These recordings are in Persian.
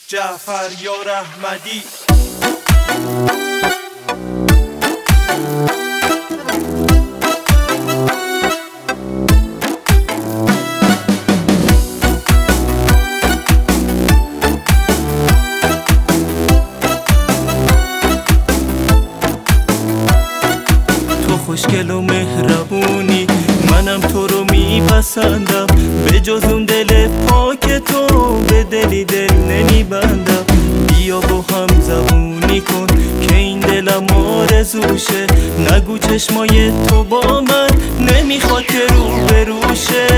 جعفر یار احمدی. تو خوشگل و مهربونی، منم تو رو میپسندم، به جز اون دل پاک تو به دلی دل نمیبندم. بیا با هم زبونی کن که این دلم آرزوشه، نگو چشمای تو با من نمیخواد که رو بروشه.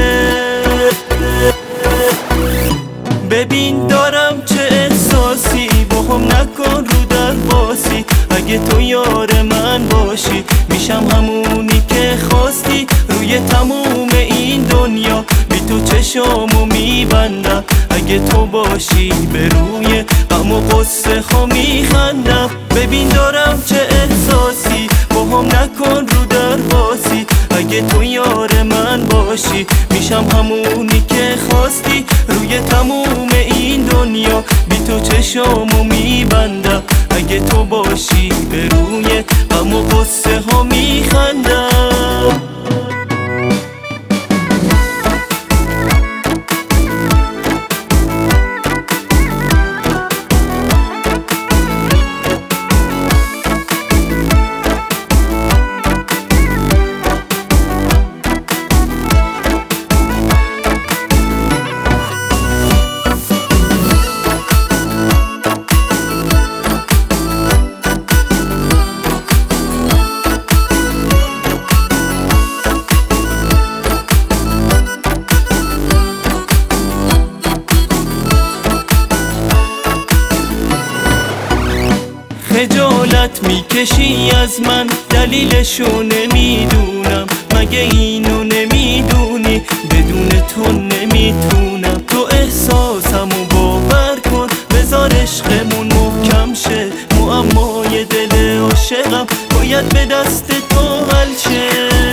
ببین دارم چه احساسی، با هم نکن رو در باسی. اگه تو یار من باشی میشم همونی که خواستی، روی تموم این دنیا بی تو چشامو میبندم. اگه تو باشی به روی غم و غصه ها میخندم. ببین دارم چه احساسی، با هم نکن رو در باسی. اگه تو یار من باشی میشم همونی که خواستی، روی تموم این دنیا بی تو چشامو میبندم. اگه تو باشی به روی غم و غصه ها میخندم. خجالت میکشی از من، دلیلشو نمیدونم. مگه اینو نمیدونی بدون تو نمیتونم. تو احساسمو باور کن، بذار عشقمون محکم شه. معمای دل عاشقم باید به دست تو حل شه.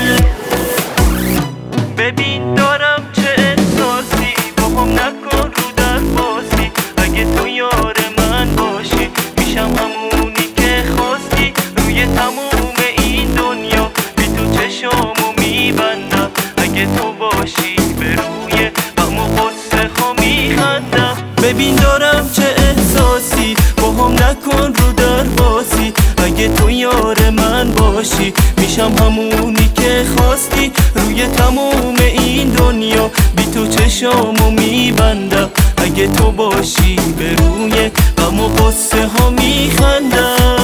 ببین دارم چه احساسی، با هم نکن رو در باسی. اگه تو یار من باشی میشم همونی که خواستی، روی تموم این دنیا بی تو چشامو میبندم. اگه تو باشی به روی غم و غصه ها میخندم. ببین دارم چه احساسی، با هم نکن رو در باسی. اگه تو یار من باشی میشم همونی که خواستی، روی تموم این دنیا بی تو چشامو میبندم. اگه تو باشی به روی غم و غصه ها میخندم.